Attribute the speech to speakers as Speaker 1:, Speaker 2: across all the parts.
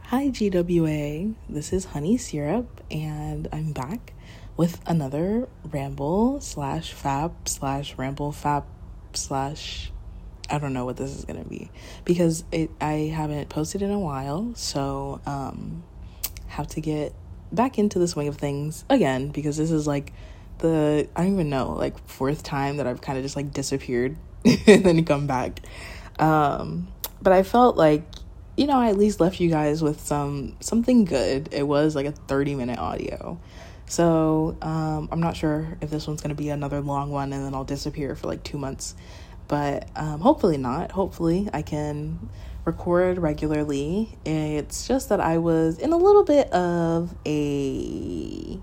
Speaker 1: Hi GWA, this is Honey Syrup, and I'm back with another ramble slash fap slash ramble fap slash I don't know what this is gonna be because I haven't posted in a while, so have to get back into the swing of things again because this is like I don't even know, like fourth time that I've kind of just like disappeared and then come back. But I felt like, I at least left you guys with something good. It was like a 30-minute audio. So I'm not sure if this one's going to be another long one and then I'll disappear for like 2 months. But hopefully not. Hopefully I can record regularly. It's just that I was in a little bit of a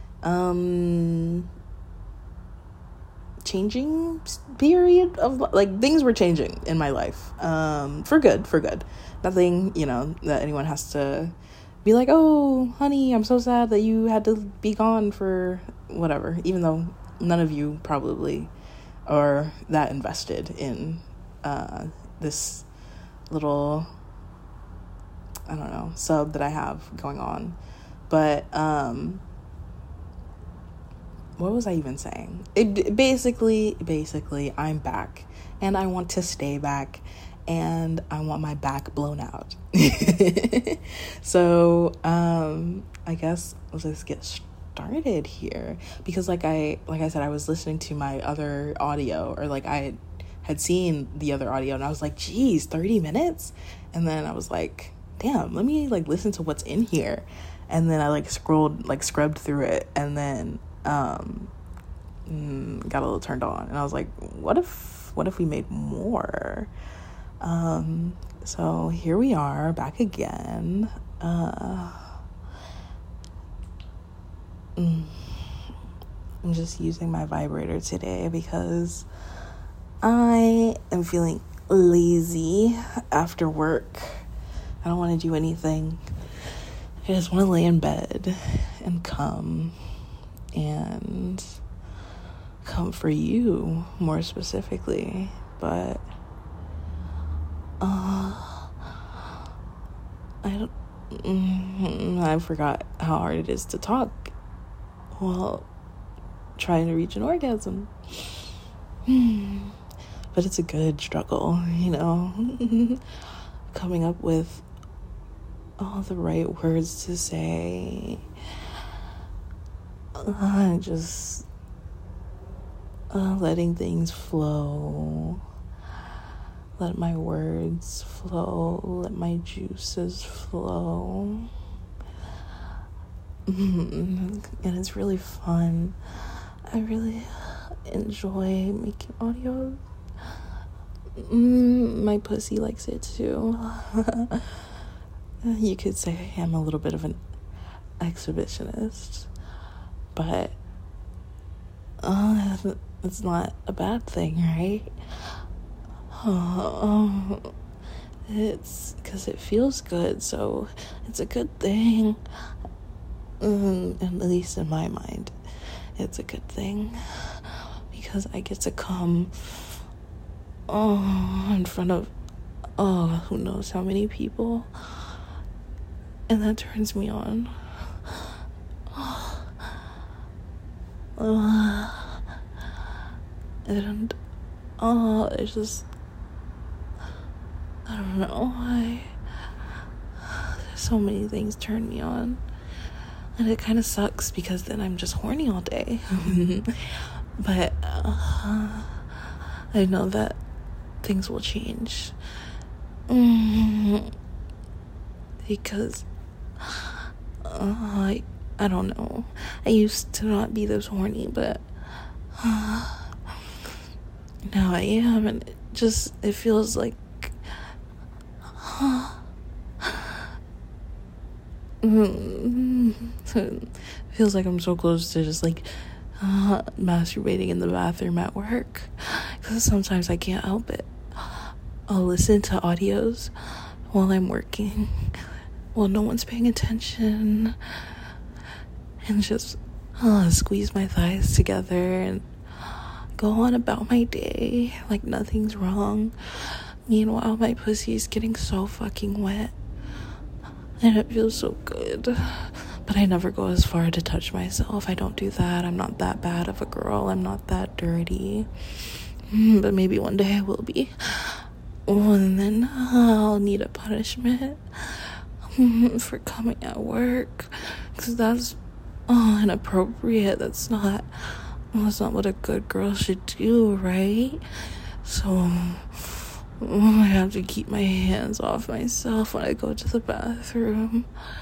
Speaker 1: changing period of like things were changing in my life for good. Nothing that anyone has to be like, oh honey, I'm so sad that you had to be gone for whatever, even though none of you probably are that invested in this little, I don't know, sub that I have going on. But what was I even saying? Basically, I'm back, and I want to stay back, and I want my back blown out. So, I guess let's just get started here, because like I said, I was listening to my other audio, or like I had seen the other audio, and I was like, geez, 30 minutes? And then I was like, damn, let me like listen to what's in here. And then I like scrubbed through it, and then got a little turned on, and I was like, what if we made more? So here we are back again. I'm just using my vibrator today because I am feeling lazy after work. I don't want to do anything. I just want to lay in bed and come for you more specifically, but I forgot how hard it is to talk while trying to reach an orgasm. But it's a good struggle, coming up with all the right words to say. Just letting things flow. Let my words flow. Let my juices flow. And it's really fun. I really enjoy making audio. My pussy likes it too. You could say I'm a little bit of an exhibitionist, but it's not a bad thing, right? It's because it feels good, so it's a good thing. At least in my mind, it's a good thing because I get to come in front of who knows how many people, and that turns me on. And it's just, I don't know why so many things turn me on, and it kind of sucks because then I'm just horny all day. But I know that things will change, because I don't know, I used to not be this horny, but now I am, and it feels like feels like I'm so close to just like masturbating in the bathroom at work, because sometimes I can't help it. I'll listen to audios while I'm working, while no one's paying attention, and just squeeze my thighs together and go on about my day like nothing's wrong. Meanwhile, my pussy is getting so fucking wet. and it feels so good. But I never go as far to touch myself. I don't do that. I'm not that bad of a girl. I'm not that dirty. But maybe one day I will be. And then I'll need a punishment for coming at work, because that's inappropriate. That's not what a good girl should do, right? So I have to keep my hands off myself when I go to the bathroom.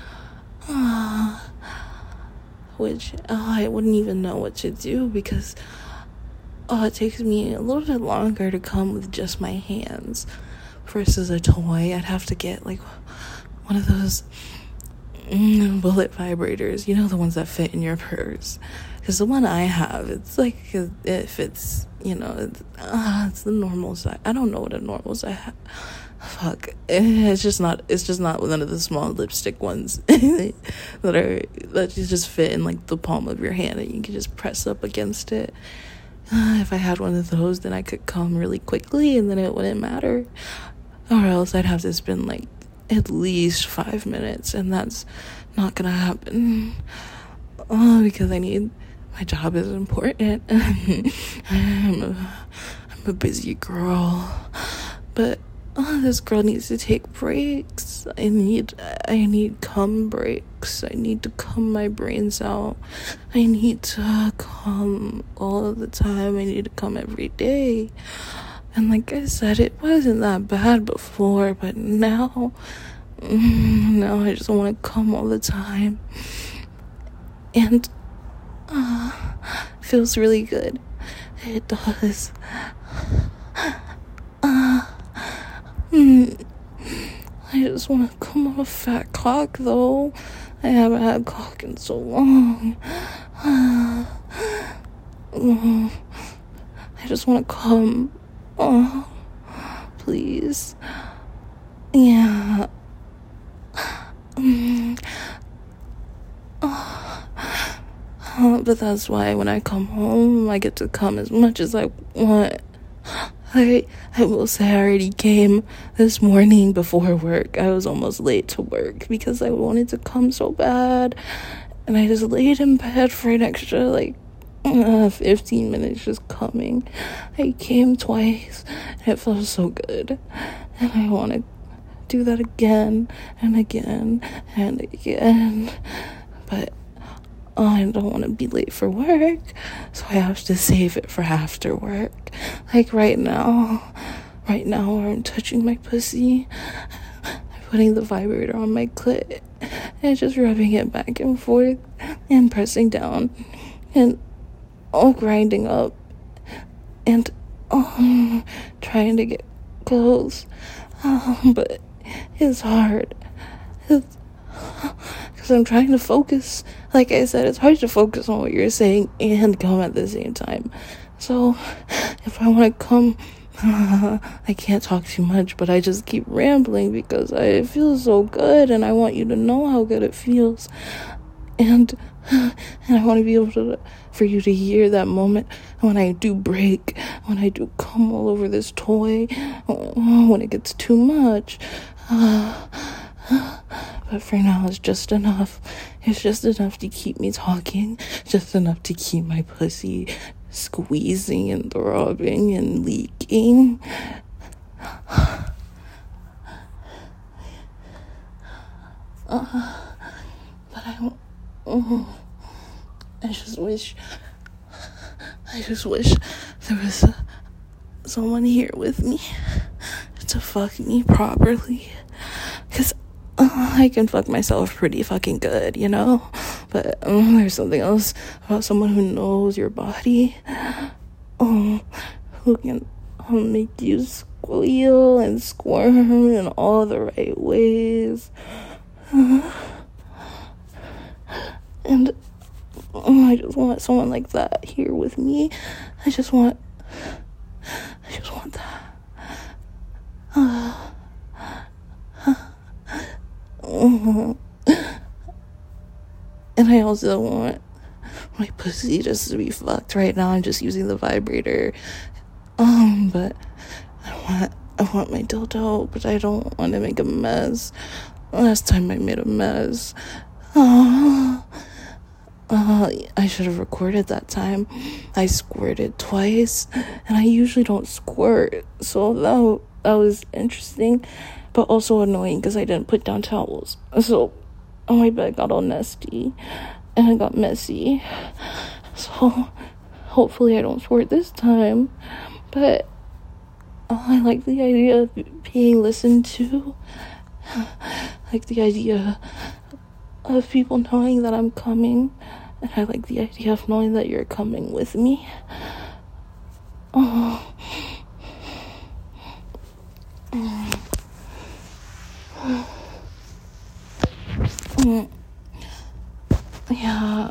Speaker 1: Which I wouldn't even know what to do, because it takes me a little bit longer to come with just my hands versus a toy. I'd have to get like one of those bullet vibrators, the ones that fit in your purse. Because the one I have, it's like, it fits, it's the normal size. I don't know what a normal size. Fuck. It's just not one of the small lipstick ones that just fit in like the palm of your hand and you can just press up against it. If I had one of those, then I could come really quickly and then it wouldn't matter. Or else I'd have to spend like at least 5 minutes, and that's not gonna happen. Because my job is important. I'm a busy girl. But this girl needs to take breaks. I need cum breaks. I need to cum my brains out. I need to cum all of the time. I need to cum every day. And like I said, it wasn't that bad before, but now I just want to cum all the time. And feels really good. It does. I just want to come on a fat cock, though. I haven't had cock in so long. I just want to come. Please. Yeah. But that's why when I come home, I get to come as much as I want. I will say I already came this morning before work. I was almost late to work because I wanted to come so bad. And I just laid in bed for an extra 15 minutes just coming. I came twice and it felt so good. And I want to do that again and again and again. But I don't want to be late for work, so I have to save it for after work. Like right now where I'm touching my pussy, I'm putting the vibrator on my clit and just rubbing it back and forth and pressing down and grinding up and trying to get close. But it's hard. Because I'm trying to focus. Like I said, it's hard to focus on what you're saying and come at the same time. So, if I want to come, I can't talk too much, but I just keep rambling because it feels so good, and I want you to know how good it feels. And I want to be able for you to hear that moment when I do break, when I do come all over this toy, when it gets too much. But for now, it's just enough. It's just enough to keep me talking. Just enough to keep my pussy squeezing and throbbing and leaking. But I just wish there was someone here with me to fuck me properly. 'Cause I can fuck myself pretty fucking good, but there's something else about someone who knows your body, who can make you squeal and squirm in all the right ways. And I just want someone like that here with me. I just want that. And I also want my pussy just to be fucked. Right now I'm just using the vibrator. But I want my dildo, but I don't want to make a mess. last time I made a mess. Oh, I should have recorded that time. I squirted twice, and I usually don't squirt, so that was interesting, but also annoying because I didn't put down towels. So my bed got all nasty, and it got messy. So hopefully I don't squirt this time, but I like the idea of being listened to. I like the idea of people knowing that I'm coming, and I like the idea of knowing that you're coming with me. Oh. Yeah.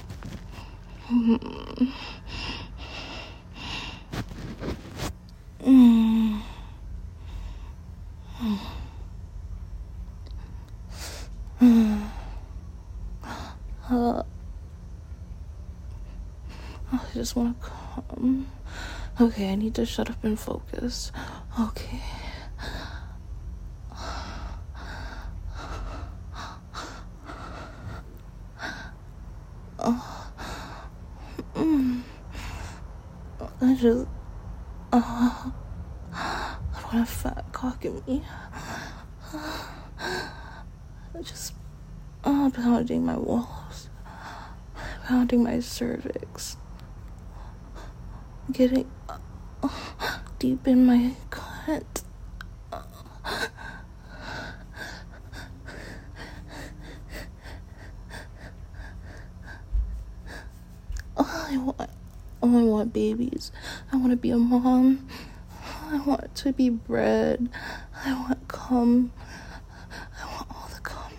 Speaker 1: I just want to come. Okay, I need to shut up and focus. Okay. I don't want a fat cock in me. Just pounding my walls, pounding my cervix, getting deep in my cunt. I want babies. I want to be a mom. I want to be bred. I want cum. I want all the cum.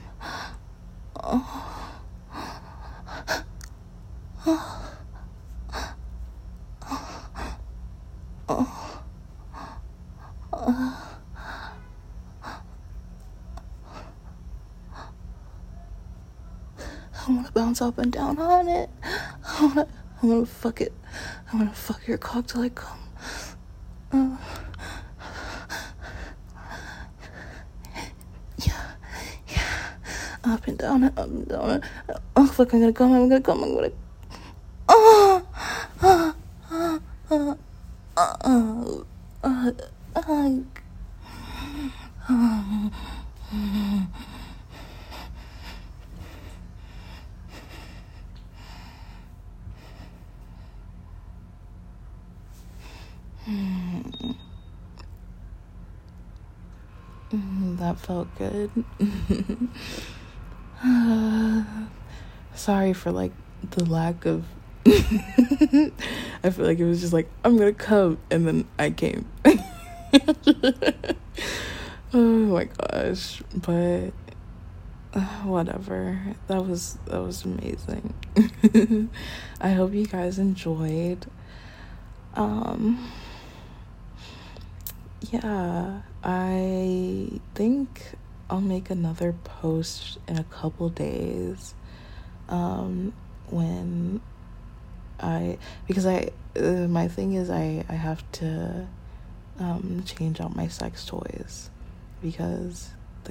Speaker 1: I want to bounce up and down on it. I want to fuck it. I want to fuck your cock till I come. Yeah. Up and down and up and down. Oh, fuck, I'm gonna come. That felt good. Sorry for like the lack of I feel like it was just like, I'm gonna come, and then I came. Oh my gosh. But whatever. That was amazing. I hope you guys enjoyed. Yeah, I think I'll make another post in a couple days, when because my thing is I have to change out my sex toys, because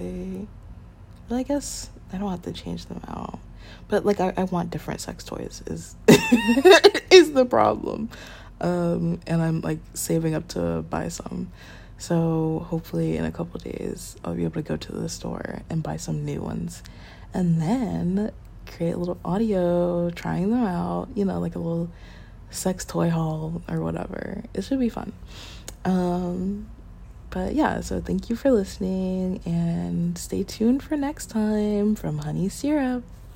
Speaker 1: I guess I don't have to change them out, but like I want different sex toys is is the problem, and I'm like saving up to buy some. So hopefully in a couple days I'll be able to go to the store and buy some new ones, and then create a little audio trying them out, like a little sex toy haul or whatever. It should be fun. But yeah, so thank you for listening, and stay tuned for next time from Honey Syrup.